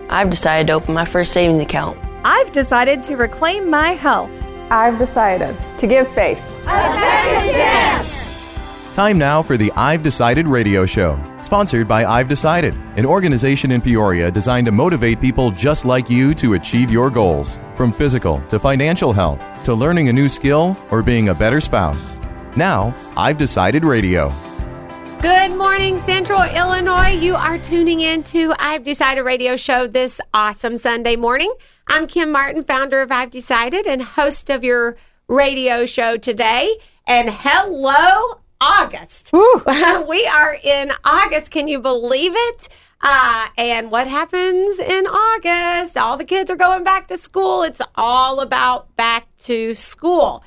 I've decided to open my first savings account. I've decided to reclaim my health. I've decided to give faith a second chance. Time now for the I've Decided radio show, sponsored by I've Decided, an organization in Peoria designed to motivate people just like you to achieve your goals, from physical to financial health, to learning a new skill or being a better spouse. Now, I've Decided radio. Good morning, Central Illinois. You are tuning in to I've Decided radio show this awesome Sunday morning. I'm Kim Martin, founder of I've Decided and host of your radio show today. And hello, August. We are in August. Can you believe it? And what happens in August? All the kids are going back to school. It's all about back to school.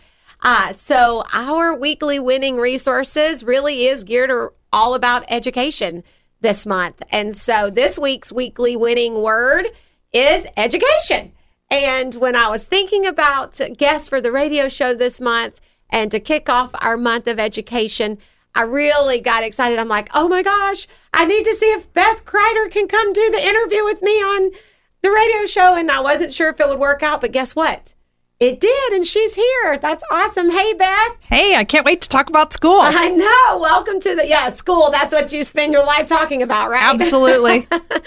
So our weekly winning resources really is geared all about education this month. And so this week's weekly winning word is education. And when I was thinking about guests for the radio show this month and to kick off our month of education, I really got excited. I'm like, oh my gosh, I need to see if Beth Kreider can come do the interview with me on the radio show. And I wasn't sure if it would work out, but guess what? It did, and she's here. That's awesome. Hey, Beth. Hey, I can't wait to talk about school. I know. Welcome to school. That's what you spend your life talking about, right? Absolutely.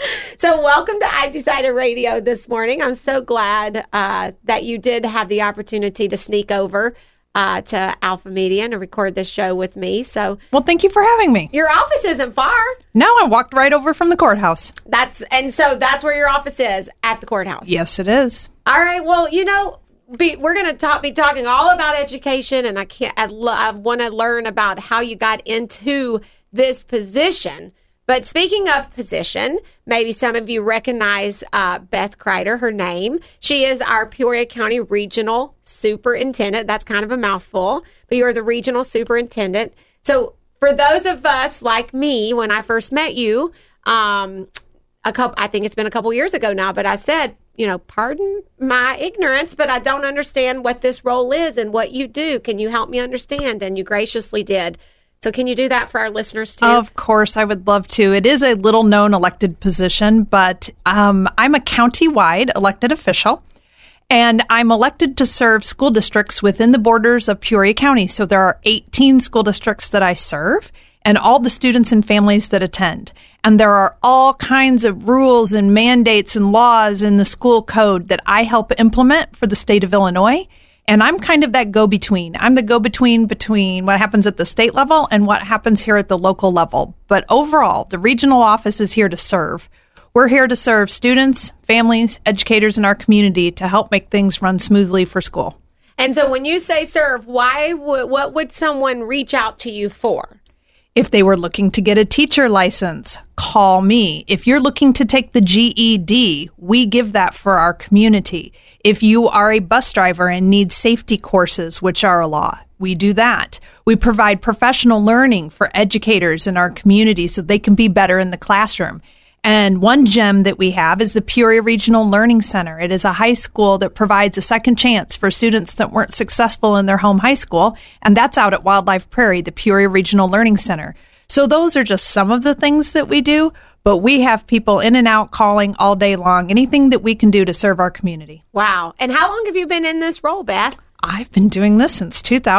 So welcome to I've Decided Radio this morning. I'm so glad that you did have the opportunity to sneak over to Alpha Media and to record this show with me. Well, thank you for having me. Your office isn't far. No, I walked right over from the courthouse. That's where your office is, at the courthouse. Yes, it is. All right. Well, we're going to be talking all about education, and I want to learn about how you got into this position. But speaking of position, maybe some of you recognize Beth Kreider, her name. She is our Peoria County Regional Superintendent. That's kind of a mouthful, but you're the Regional Superintendent. So for those of us like me, when I first met you, I think it's been a couple years ago now, but I said, pardon my ignorance, but I don't understand what this role is and what you do. Can you help me understand? And you graciously did. So can you do that for our listeners too? Of course, I would love to. It is a little known elected position, but I'm a county-wide elected official, and I'm elected to serve school districts within the borders of Peoria County. So there are 18 school districts that I serve, and all the students and families that attend. And there are all kinds of rules and mandates and laws in the school code that I help implement for the state of Illinois. And I'm kind of that go-between. I'm the go-between between what happens at the state level and what happens here at the local level. But overall, the regional office is here to serve. We're here to serve students, families, educators in our community to help make things run smoothly for school. And so when you say serve, what would someone reach out to you for? If they were looking to get a teacher license, call me. If you're looking to take the GED, we give that for our community. If you are a bus driver and need safety courses, which are a law, we do that. We provide professional learning for educators in our community so they can be better in the classroom. And one gem that we have is the Peoria Regional Learning Center. It is a high school that provides a second chance for students that weren't successful in their home high school, and that's out at Wildlife Prairie, the Peoria Regional Learning Center. So those are just some of the things that we do, but we have people in and out calling all day long, anything that we can do to serve our community. Wow. And how long have you been in this role, Beth? I've been doing this since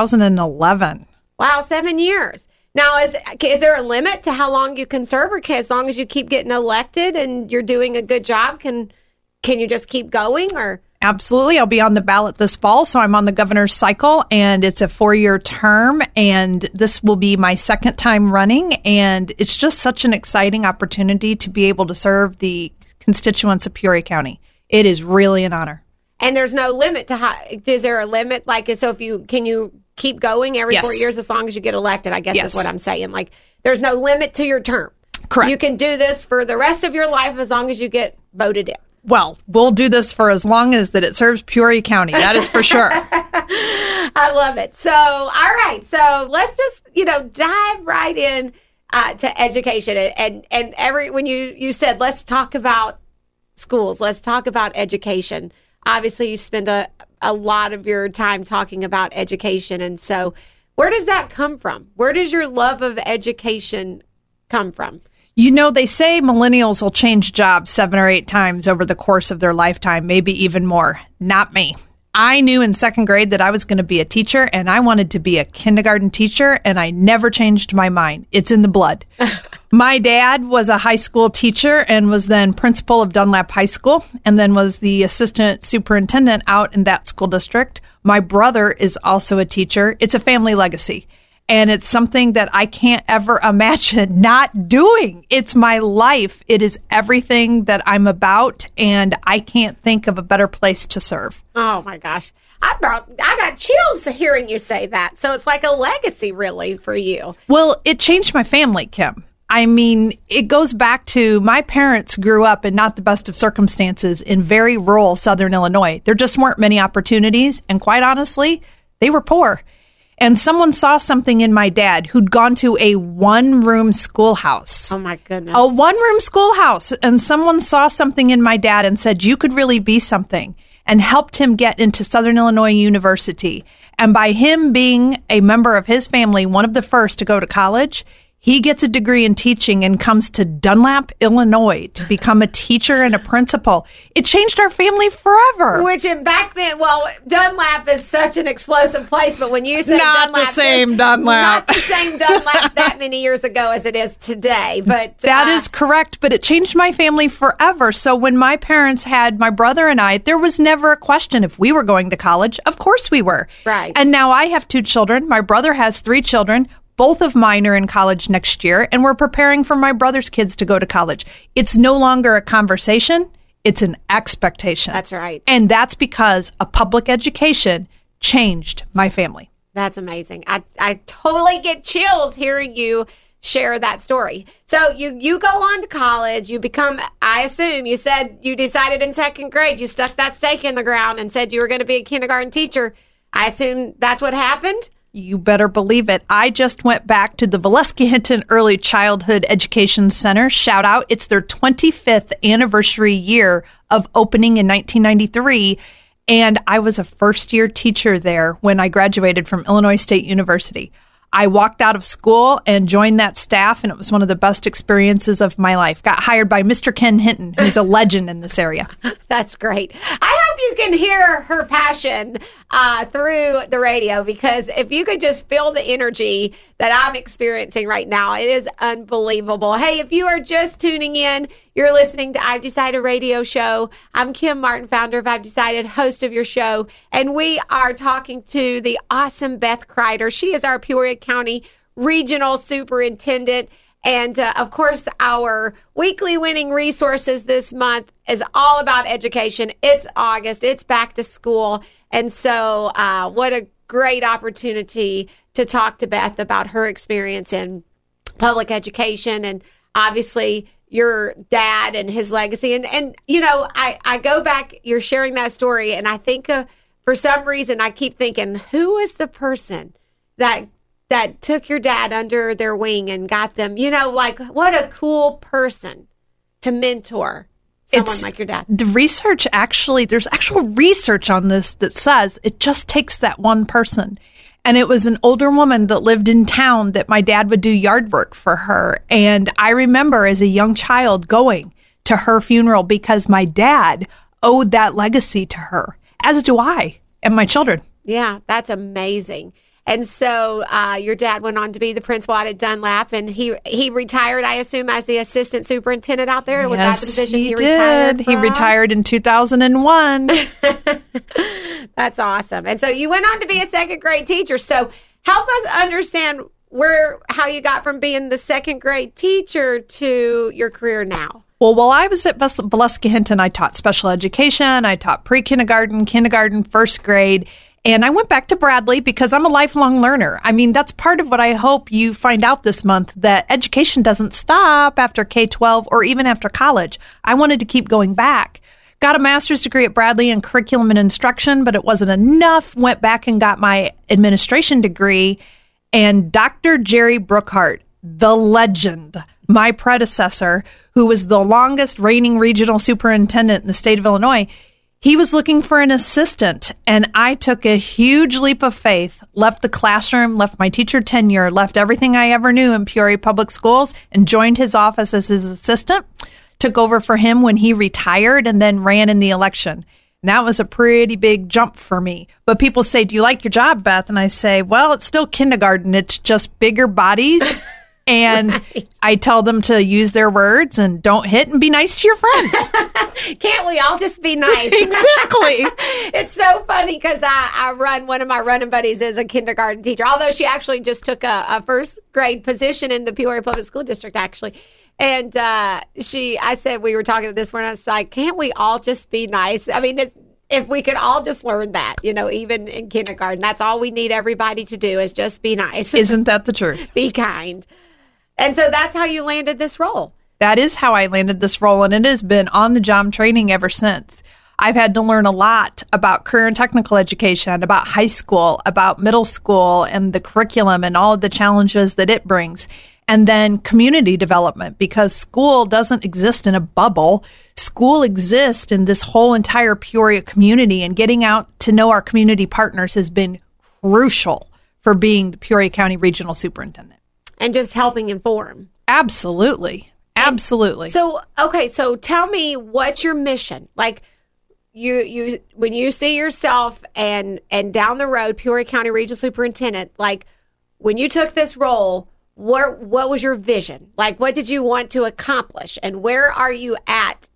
2011. Wow, 7 years. Now, is there a limit to how long you can serve, or as long as you keep getting elected and you're doing a good job, can you just keep going? Or Absolutely. I'll be on the ballot this fall, so I'm on the governor's cycle, and it's a 4-year term, and this will be my second time running, and it's just such an exciting opportunity to be able to serve the constituents of Peoria County. It is really an honor. And there's no limit to how, is there a limit? Can you keep going every 4 years as long as you get elected, I guess is what I'm saying. Like, there's no limit to your term. Correct. You can do this for the rest of your life as long as you get voted in. Well, we'll do this for as long as that it serves Peoria County. That is for sure. I love it. So, all right. So let's just, dive right in to education. And when you said, let's talk about schools, let's talk about education. Obviously, you spend a lot of your time talking about education. And so where does that come from? Where does your love of education come from? You know, they say millennials will change jobs 7 or 8 times over the course of their lifetime, maybe even more. Not me. I knew in 2nd grade that I was going to be a teacher, and I wanted to be a kindergarten teacher, and I never changed my mind. It's in the blood. My dad was a high school teacher and was then principal of Dunlap High School, and then was the assistant superintendent out in that school district. My brother is also a teacher. It's a family legacy. And it's something that I can't ever imagine not doing. It's my life. It is everything that I'm about, and I can't think of a better place to serve. Oh, my gosh. I got chills hearing you say that. So it's like a legacy, really, for you. Well, it changed my family, Kim. I mean, it goes back to my parents grew up in not the best of circumstances in very rural Southern Illinois. There just weren't many opportunities, and quite honestly, they were poor. And someone saw something in my dad who'd gone to a one-room schoolhouse. Oh, my goodness. A one-room schoolhouse. And someone saw something in my dad and said, you could really be something, and helped him get into Southern Illinois University. And by him being a member of his family, one of the first to go to college, he gets a degree in teaching and comes to Dunlap, Illinois to become a teacher and a principal. It changed our family forever. Which back then, well, Dunlap is such an explosive place, but when you say not Dunlap, the same Dunlap. Not the same Dunlap that many years ago as it is today. But that is correct, but it changed my family forever. So when my parents had my brother and I, there was never a question if we were going to college. Of course we were. Right. And now I have 2 children. My brother has 3 children. Both of mine are in college next year, and we're preparing for my brother's kids to go to college. It's no longer a conversation. It's an expectation. That's right. And that's because a public education changed my family. That's amazing. I totally get chills hearing you share that story. So you go on to college, you become, I assume, you said you decided in 2nd grade, you stuck that stake in the ground and said you were going to be a kindergarten teacher. I assume that's what happened? You better believe it. I just went back to the Valesky Hinton Early Childhood Education Center. Shout out. It's their 25th anniversary year of opening in 1993. And I was a first-year teacher there when I graduated from Illinois State University. I walked out of school and joined that staff, and it was one of the best experiences of my life. Got hired by Mr. Ken Hinton, who's a legend in this area. That's great. I hope you can hear her passion through the radio, because if you could just feel the energy that I'm experiencing right now, it is unbelievable. Hey, if you are just tuning in, you're listening to I've Decided Radio Show. I'm Kim Martin, founder of I've Decided, host of your show, and we are talking to the awesome Beth Kreider. She is our Peoria County Regional Superintendent. And, of course, our weekly winning resources this month is all about education. It's August. It's back to school. And so what a great opportunity to talk to Beth about her experience in public education and obviously your dad and his legacy. And you know, I go back, you're sharing that story, and I think for some reason I keep thinking, who is the person that took your dad under their wing and got them, you know, like what a cool person to mentor someone like your dad. The research actually, there's actual research on this that says it just takes that one person. And it was an older woman that lived in town that my dad would do yard work for her. And I remember as a young child going to her funeral because my dad owed that legacy to her, as do I and my children. Yeah, that's amazing. And so your dad went on to be the principal out at Dunlap, and he retired, I assume, as the assistant superintendent out there. Was that the position he retired from? He retired in 2001. That's awesome. And so you went on to be a 2nd grade teacher. So help us understand how you got from being the 2nd grade teacher to your career now. Well, while I was at Valesky Hinton, I taught special education. I taught pre-kindergarten, kindergarten, 1st grade. And I went back to Bradley because I'm a lifelong learner. I mean, that's part of what I hope you find out this month, that education doesn't stop after K-12 or even after college. I wanted to keep going back. Got a master's degree at Bradley in curriculum and instruction, but it wasn't enough. Went back and got my administration degree. And Dr. Jerry Brookhart, the legend, my predecessor, who was the longest reigning regional superintendent in the state of Illinois, He was looking for an assistant, and I took a huge leap of faith, left the classroom, left my teacher tenure, left everything I ever knew in Peoria Public Schools, and joined his office as his assistant, took over for him when he retired, and then ran in the election. And that was a pretty big jump for me. But people say, do you like your job, Beth? And I say, well, it's still kindergarten. It's just bigger bodies. And right. I tell them to use their words and don't hit and be nice to your friends. Can't we all just be nice? Exactly. It's so funny because one of my running buddies is a kindergarten teacher, although she actually just took a first grade position in the Peoria Public School District, actually. And I said, we were talking this morning, I was like, can't we all just be nice? I mean, if we could all just learn that, even in kindergarten, that's all we need everybody to do is just be nice. Isn't that the truth? Be kind. And so that's how you landed this role. That is how I landed this role, and it has been on-the-job training ever since. I've had to learn a lot about career and technical education, about high school, about middle school, and the curriculum and all of the challenges that it brings. And then community development, because school doesn't exist in a bubble. School exists in this whole entire Peoria community, and getting out to know our community partners has been crucial for being the Peoria County Regional Superintendent. And just helping inform. Absolutely. Absolutely. So tell me, what's your mission? Like, you when you see yourself and down the road, Peoria County Regional Superintendent, like when you took this role, what was your vision? Like, what did you want to accomplish? And where are you at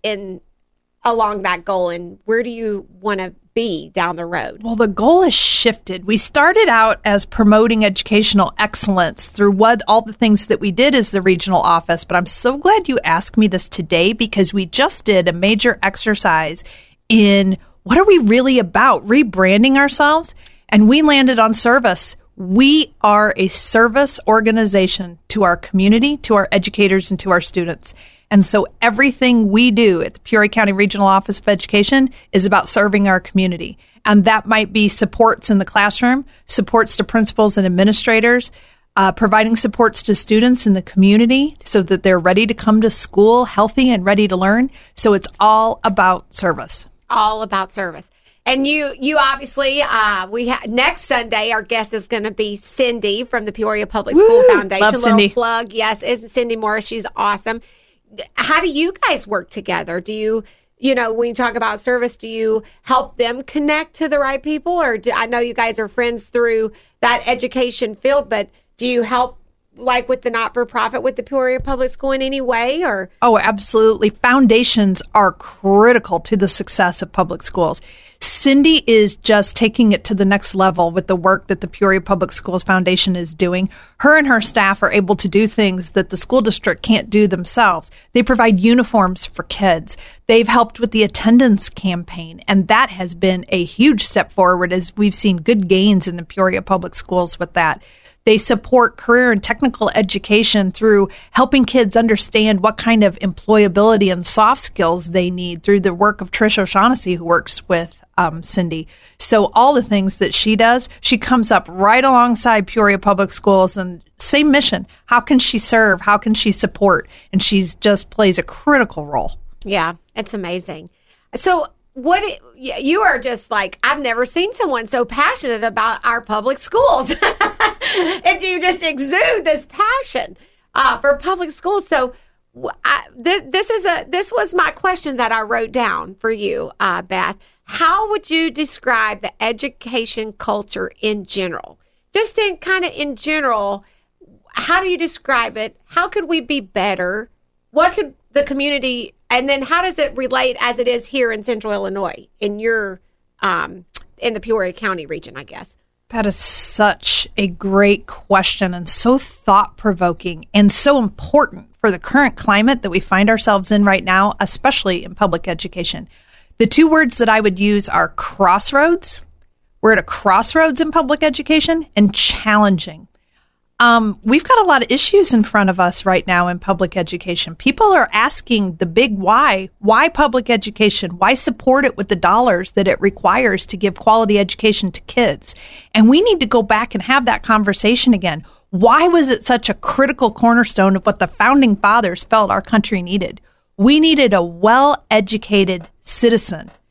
along that goal? And where do you want to be down the road? Well, the goal has shifted. We started out as promoting educational excellence through all the things that we did as the regional office. But I'm so glad you asked me this today, because we just did a major exercise in what are we really about, rebranding ourselves. And we landed on service. We are a service organization to our community, to our educators, and to our students. And so everything we do at the Peoria County Regional Office of Education is about serving our community. And that might be supports in the classroom, supports to principals and administrators, providing supports to students in the community so that they're ready to come to school healthy and ready to learn. So it's all about service. All about service. And you obviously, next Sunday, our guest is going to be Cindy from the Peoria Public School Foundation. Love Cindy. Little plug, yes, isn't Cindy Morris? She's awesome. How do you guys work together? Do you, when you talk about service, do you help them connect to the right people? Or I know you guys are friends through that education field, but do you help like with the not-for-profit with the Peoria Public School in any way? Or Oh, absolutely. Foundations are critical to the success of public schools. Cindy is just taking it to the next level with the work that the Peoria Public Schools Foundation is doing. Her and her staff are able to do things that the school district can't do themselves. They provide uniforms for kids. They've helped with the attendance campaign, and that has been a huge step forward as we've seen good gains in the Peoria Public Schools with that. They support career and technical education through helping kids understand what kind of employability and soft skills they need through the work of Trish O'Shaughnessy, who works with Cindy. So all the things that she does, she comes up right alongside Peoria Public Schools and same mission. How can she serve? How can she support? And she's just plays a critical role. Yeah, it's amazing. So you are just like, I've never seen someone so passionate about our public schools. And you just exude this passion for public schools. So this was my question that I wrote down for you, Beth. How would you describe the education culture in general? Just in general, how do you describe it? How could we be better? What could the community, and then how does it relate as it is here in Central Illinois, in your, in the Peoria County region, I guess? That is such a great question and so thought-provoking and so important for the current climate that we find ourselves in right now, especially in public education. The two words that I would use are crossroads. We're at a crossroads in public education, and challenging. We've got a lot of issues in front of us right now in public education. People are asking the big why. Why public education? Why support it with the dollars that it requires to give quality education to kids? And we need to go back and have that conversation again. Why was it such a critical cornerstone of what the founding fathers felt our country needed? We needed a well-educated citizen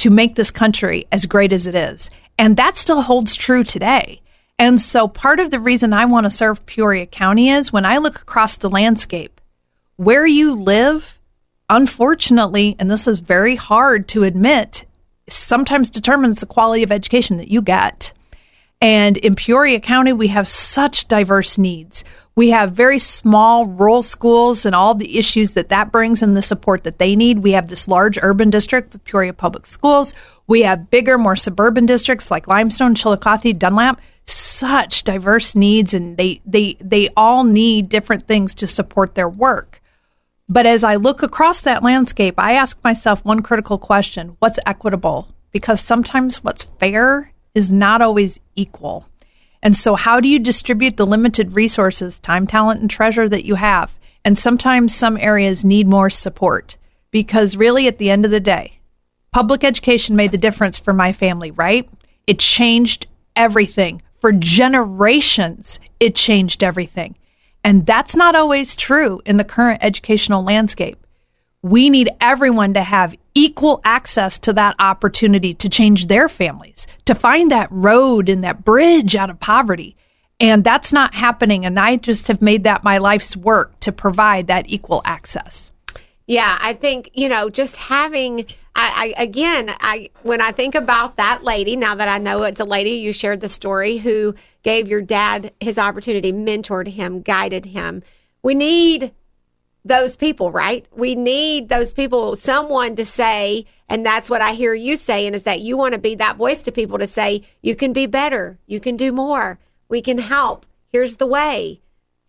to make this country as great as it is. And that still holds true today. And so part of the reason I want to serve Peoria County is when I look across the landscape, where you live, unfortunately, and this is very hard to admit, sometimes determines the quality of education that you get. And in Peoria County, we have such diverse needs. We have very small rural schools and all the issues that brings and the support that they need. We have this large urban district with Peoria Public Schools. We have bigger, more suburban districts like Limestone, Chillicothe, Dunlap. Such diverse needs, and they all need different things to support their work. But as I look across that landscape, I ask myself one critical question: what's equitable? Because sometimes what's fair is not always equal. And so how do you distribute the limited resources, time, talent, and treasure that you have? And sometimes some areas need more support, because really at the end of the day, public education made the difference for my family, right? It changed everything. For generations, it changed everything. And that's not always true in the current educational landscape. We need everyone to have equal access to that opportunity to change their families, to find that road and that bridge out of poverty. And that's not happening. And I just have made that my life's work to provide that equal access. Yeah, I think, just having, when I think about that lady, now that I know it's a lady, you shared the story, who gave your dad his opportunity, mentored him, guided him. We need those people, right? We need those people, someone to say, and that's what I hear you saying, is that you want to be that voice to people to say, you can be better, you can do more, we can help, here's the way.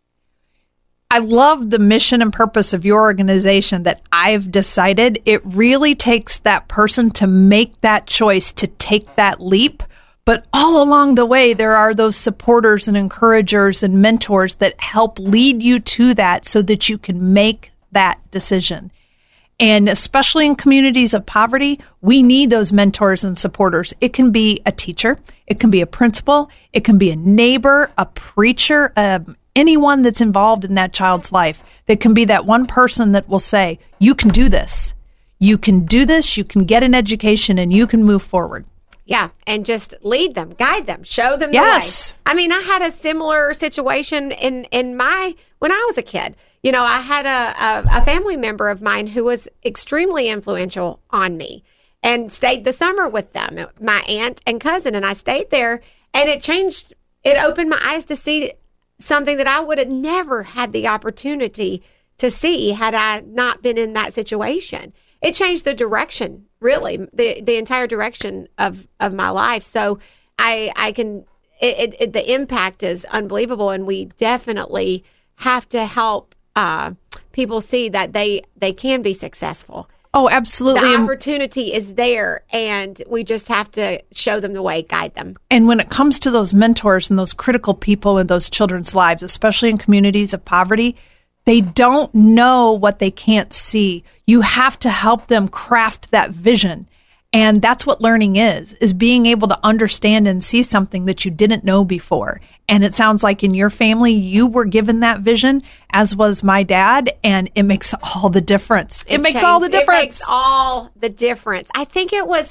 I love the mission and purpose of your organization that I've decided. It really takes that person to make that choice, to take that leap. But all along the way, there are those supporters and encouragers and mentors that help lead you to that so that you can make that decision. And especially in communities of poverty, we need those mentors and supporters. It can be a teacher, it can be a principal, it can be a neighbor, a preacher, anyone that's involved in that child's life. That can be that one person that will say, you can do this. You can do this, you can get an education, and you can move forward. Yeah, and just lead them, guide them, show them the way. I mean, I had a similar situation when I was a kid. I had a family member of mine who was extremely influential on me and stayed the summer with them, my aunt and cousin, and I stayed there, and it opened my eyes to see something that I would have never had the opportunity to see had I not been in that situation. It changed the direction, really, the entire direction of my life. So the impact is unbelievable, and we definitely have to help people see that they can be successful. Oh, absolutely. The opportunity is there, and we just have to show them the way, guide them. And when it comes to those mentors and those critical people in those children's lives, especially in communities of poverty, they don't know what they can't see. You have to help them craft that vision. And that's what learning is being able to understand and see something that you didn't know before. And it sounds like in your family, you were given that vision, as was my dad, and it makes all the difference. It makes all the difference. It makes all the difference. I think it was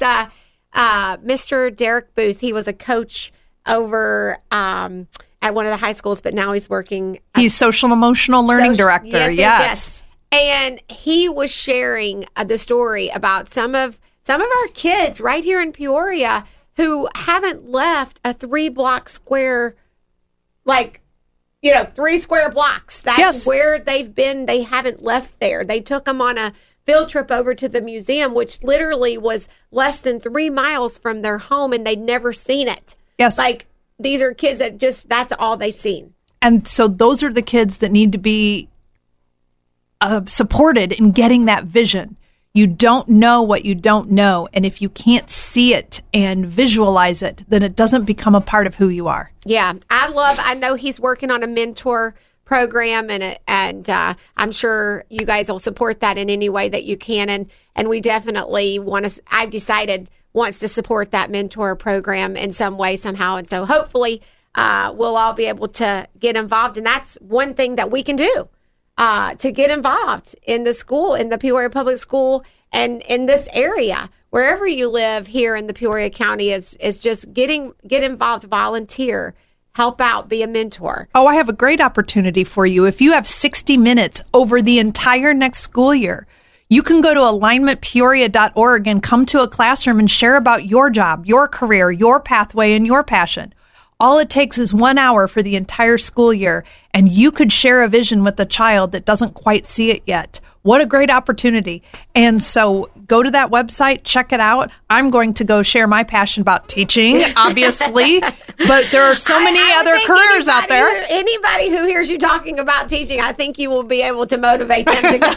Mr. Derek Booth. He was a coach over at one of the high schools, but now he's working. He's social and emotional learning director. Yes. And he was sharing the story about some of our kids right here in Peoria who haven't left a 3-block square, 3 square blocks. That's where they've been. They haven't left there. They took them on a field trip over to the museum, which literally was less than 3 miles from their home, and they'd never seen it. Yes. These are kids that that's all they've seen. And so those are the kids that need to be supported in getting that vision. You don't know what you don't know. And if you can't see it and visualize it, then it doesn't become a part of who you are. Yeah. I know he's working on a mentor program, and I'm sure you guys will support that in any way that you can. And we definitely I've decided wants to support that mentor program in some way, somehow. And so hopefully we'll all be able to get involved. And that's one thing that we can do. To get involved in the school, in the Peoria Public School, and in this area wherever you live here in the Peoria County is just get involved, volunteer, help out, be a mentor. Oh, I have a great opportunity for you. If you have 60 minutes over the entire next school year, you can go to alignmentpeoria.org and come to a classroom and share about your job, your career, your pathway, and your passion. All it takes is 1 hour for the entire school year, and you could share a vision with a child that doesn't quite see it yet. What a great opportunity. And so go to that website, check it out. I'm going to go share my passion about teaching, obviously, but there are so many other careers out there. Anybody who hears you talking about teaching, I think you will be able to motivate them to go.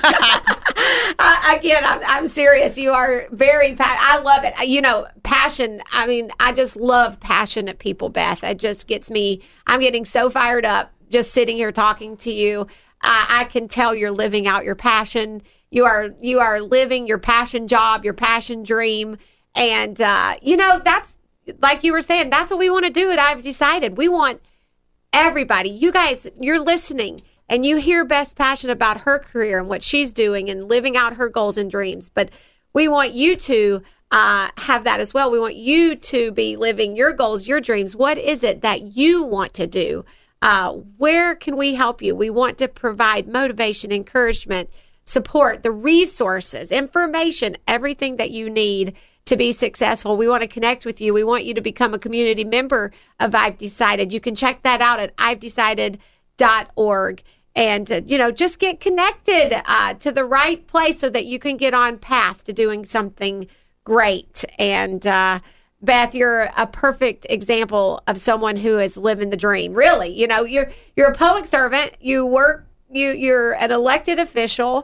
Again, I'm serious. You are very I love it. You know, passion. I mean, I just love passionate people, Beth. It just gets me. I'm getting so fired up just sitting here talking to you. I can tell you're living out your passion. You are living your passion job, your passion dream. And, that's like you were saying, that's what we want to do at I've Decided. We want everybody. You guys, you're listening and you hear Beth's passion about her career and what she's doing and living out her goals and dreams. But we want you to have that as well. We want you to be living your goals, your dreams. What is it that you want to do? Where can we help you? We want to provide motivation, encouragement, support, the resources, information, everything that you need to be successful. We want to connect with you. We want you to become a community member of I've Decided. You can check that out at ivedecided.org and, just get connected to the right place so that you can get on path to doing something great. And, Beth, you're a perfect example of someone who is living the dream. Really, you're a public servant. You work. You're an elected official,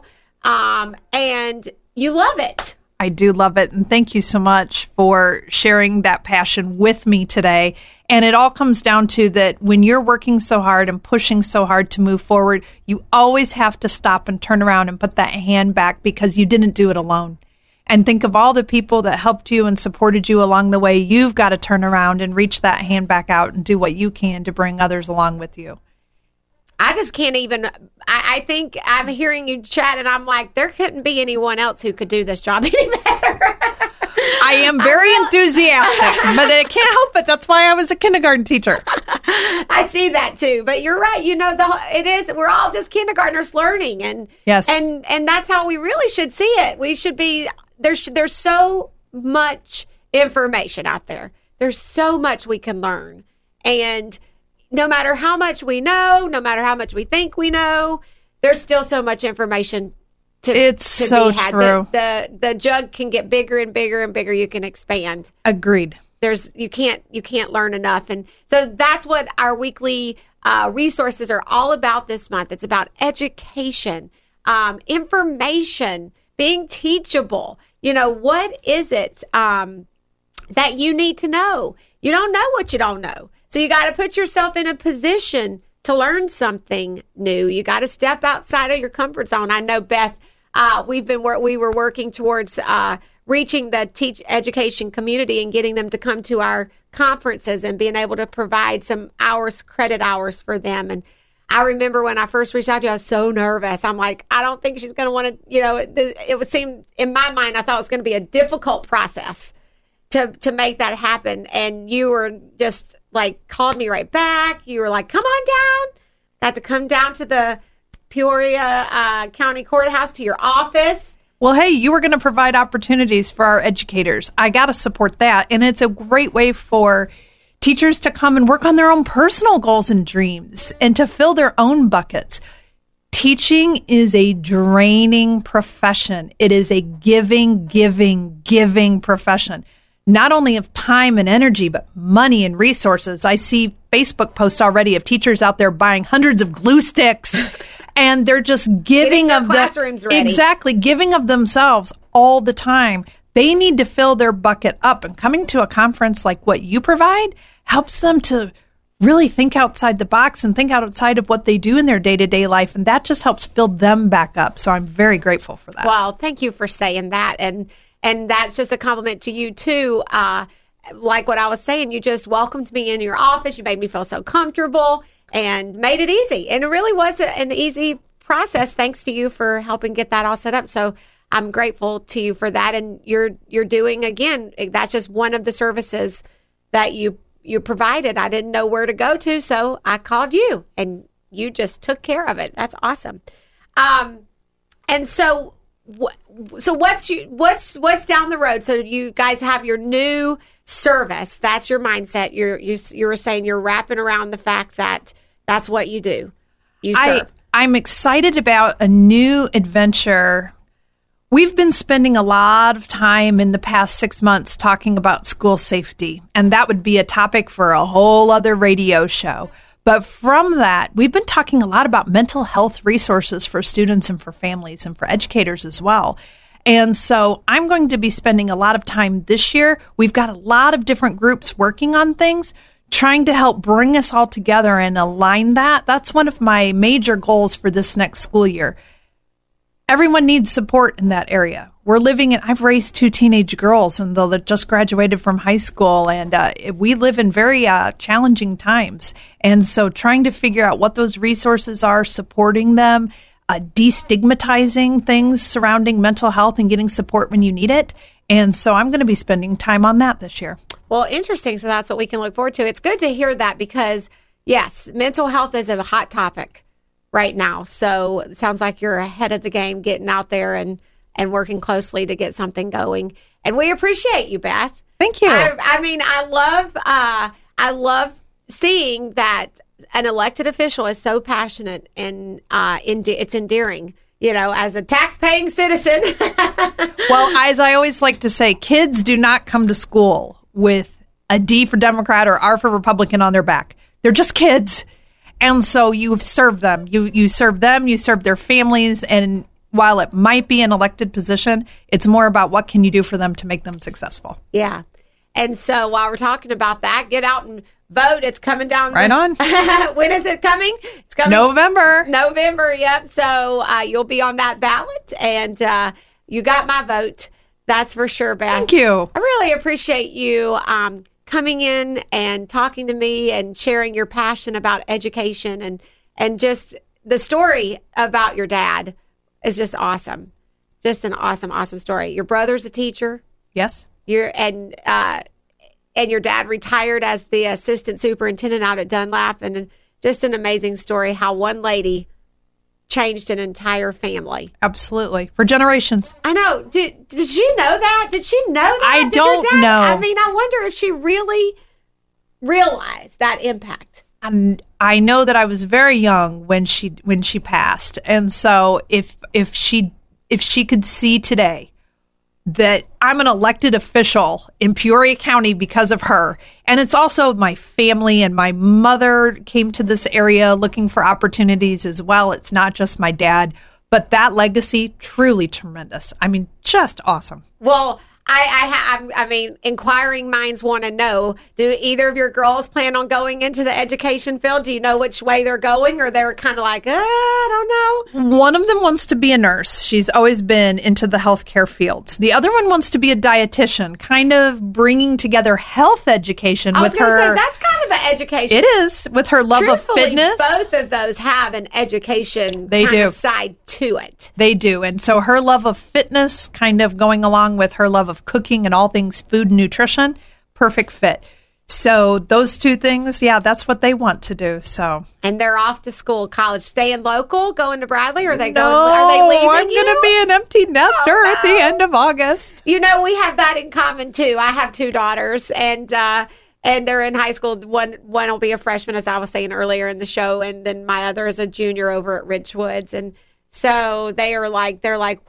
and you love it. I do love it, and thank you so much for sharing that passion with me today. And it all comes down to that when you're working so hard and pushing so hard to move forward, you always have to stop and turn around and put that hand back because you didn't do it alone. And think of all the people that helped you and supported you along the way. You've got to turn around and reach that hand back out and do what you can to bring others along with you. I just can't even, I think I'm hearing you chat and I'm like, there couldn't be anyone else who could do this job any better. I am very enthusiastic, but I can't help it. That's why I was a kindergarten teacher. I see that too, but you're right. It is, we're all just kindergartners learning and, yes. And that's how we really should see it. We should be, there's so much information out there. There's so much we can learn. And no matter how much we know, no matter how much we think we know, there's still so much information to be had. True. The jug can get bigger and bigger and bigger. You can expand. Agreed. You can't learn enough. And so that's what our weekly resources are all about this month. It's about education, information, being teachable. What is it that you need to know? You don't know what you don't know. So you got to put yourself in a position to learn something new. You got to step outside of your comfort zone. I know, Beth, we were working towards reaching the education community and getting them to come to our conferences and being able to provide some credit hours for them. And I remember when I first reached out to you, I was so nervous. I'm like, I don't think she's going to want to, it would seem, in my mind, I thought it was going to be a difficult process to make that happen. And you were just like, called me right back. You were like, come on down. Got to come down to the Peoria County Courthouse to your office. Well, hey, you were going to provide opportunities for our educators. I got to support that. And it's a great way for teachers to come and work on their own personal goals and dreams and to fill their own buckets. Teaching is a draining profession. It is a giving profession. Not only of time and energy, but money and resources. I see Facebook posts already of teachers out there buying hundreds of glue sticks, and they're just giving of classrooms ready. Exactly, giving of themselves all the time. They need to fill their bucket up, and coming to a conference like what you provide helps them to really think outside the box and think outside of what they do in their day-to-day life, and that just helps fill them back up. So I'm very grateful for that. Well, thank you for saying that, and that's just a compliment to you, too. Like what I was saying, you just welcomed me in your office. You made me feel so comfortable and made it easy. And it really was an easy process, thanks to you for helping get that all set up. So I'm grateful to you for that. And you're doing, again, that's just one of the services that you provided. I didn't know where to go to, so I called you, and you just took care of it. That's awesome. And so what's down the road? So you guys have your new service. That's your mindset. You were saying you're wrapping around the fact that that's what you do. You serve. I'm excited about a new adventure. We've been spending a lot of time in the past 6 months talking about school safety, and that would be a topic for a whole other radio show. But from that, we've been talking a lot about mental health resources for students and for families and for educators as well. And so I'm going to be spending a lot of time this year. We've got a lot of different groups working on things, trying to help bring us all together and align that. That's one of my major goals for this next school year. Everyone needs support in that area. I've raised 2 teenage girls, and they just graduated from high school, and we live in very challenging times. And so trying to figure out what those resources are, supporting them, destigmatizing things surrounding mental health and getting support when you need it. And so I'm going to be spending time on that this year. Well, interesting. So that's what we can look forward to. It's good to hear that because, yes, mental health is a hot topic right now. So it sounds like you're ahead of the game, getting out there and working closely to get something going. And we appreciate you, Beth. Thank you. I mean, I love seeing that an elected official is so passionate and it's endearing, as a tax-paying citizen. Well, as I always like to say, kids do not come to school with a D for Democrat or R for Republican on their back. They're just kids. And so you serve them. You serve them, you serve their families, and while it might be an elected position, it's more about what can you do for them to make them successful. Yeah. And so while we're talking about that, get out and vote. It's coming down. Right on. When is it coming? It's coming. November, yep. So you'll be on that ballot, and you got my vote. That's for sure, Beth. Thank you. I really appreciate you coming in and talking to me and sharing your passion about education and just the story about your dad is just awesome. Just an awesome story. Your brother's a teacher. Yes. And your dad retired as the assistant superintendent out at Dunlap, and just an amazing story how one lady changed an entire family. Absolutely. For generations. I know. Did she know that? Did she know that? I don't know. I mean, I wonder if she really realized that impact. And I know that I was very young when she passed. And so if she could see today that I'm an elected official in Peoria County because of her. And it's also my family, and my mother came to this area looking for opportunities as well. It's not just my dad, but that legacy, truly tremendous. I mean, just awesome. Well, I mean, inquiring minds want to know, do either of your girls plan on going into the education field? Do you know which way they're going, or they're kind of like, I don't know? One of them wants to be a nurse. She's always been into the healthcare fields. The other one wants to be a dietitian, kind of bringing together health education with her. I was going to say, that's kind of an education. It is, with her love of fitness. Both of those have an education side to it. They do. And so her love of fitness kind of going along with her love of cooking and all things food and nutrition, perfect fit. So those two things, yeah, that's what they want to do. So, and they're off to school, college, staying local, going to Bradley, or are they going? Are they leaving? I'm going to be an empty nester at the end of August. You know, we have that in common too. I have 2 daughters, and they're in high school. One will be a freshman, as I was saying earlier in the show, and then my other is a junior over at Ridgewoods, and so they're like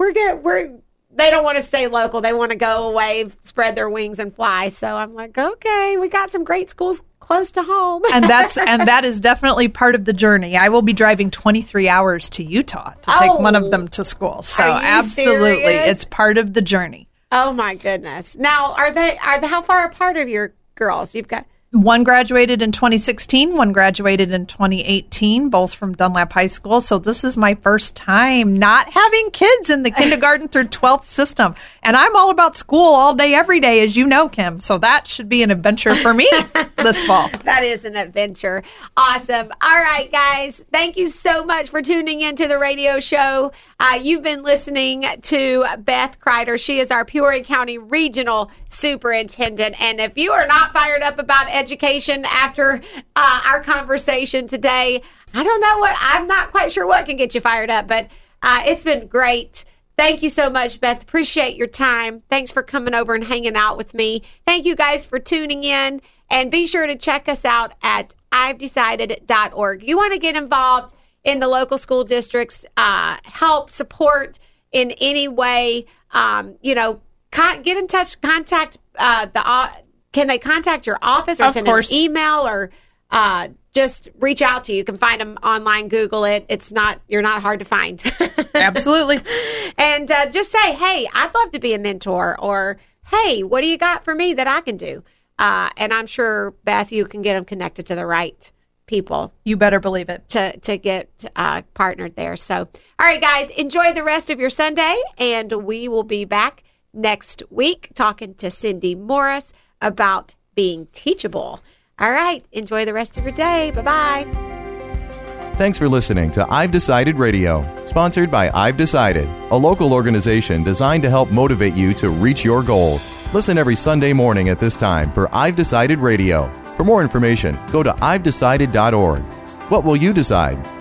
they don't want to stay local. They want to go away, spread their wings, and fly. So I'm like, okay, we got some great schools close to home. and that is definitely part of the journey. I will be driving 23 hours to Utah to take one of them to school. So absolutely, serious? It's part of the journey. Oh my goodness! Now, are they how far apart are your girls? You've got One graduated in 2016, one graduated in 2018, both from Dunlap High School. So this is my first time not having kids in the kindergarten through 12th system. And I'm all about school all day, every day, as you know, Kim. So that should be an adventure for me this fall. That is an adventure. Awesome. All right, guys. Thank you so much for tuning into the radio show. You've been listening to Beth Kreider. She is our Peoria County Regional Superintendent. And if you are not fired up about education after our conversation today, I don't know what, I'm not quite sure what can get you fired up, but it's been great. Thank you so much, Beth. Appreciate your time. Thanks for coming over and hanging out with me. Thank you guys for tuning in, and be sure to check us out at ivedecided.org. You want to get involved in the local school districts, help support in any way, get in touch, contact can they contact your office or send an email or just reach out to you? You can find them online, Google it. You're not hard to find. Absolutely. And just say, hey, I'd love to be a mentor, or hey, what do you got for me that I can do? And I'm sure, Beth, you can get them connected to the right people. You better believe it. To get partnered there. So, all right, guys, enjoy the rest of your Sunday, and we will be back next week talking to Cindy Morris about being teachable. All right, enjoy the rest of your day. Bye-bye. Thanks for listening to I've Decided Radio, sponsored by I've Decided, a local organization designed to help motivate you to reach your goals. Listen every Sunday morning at this time for I've Decided Radio. For more information, go to ivedecided.org. What will you decide?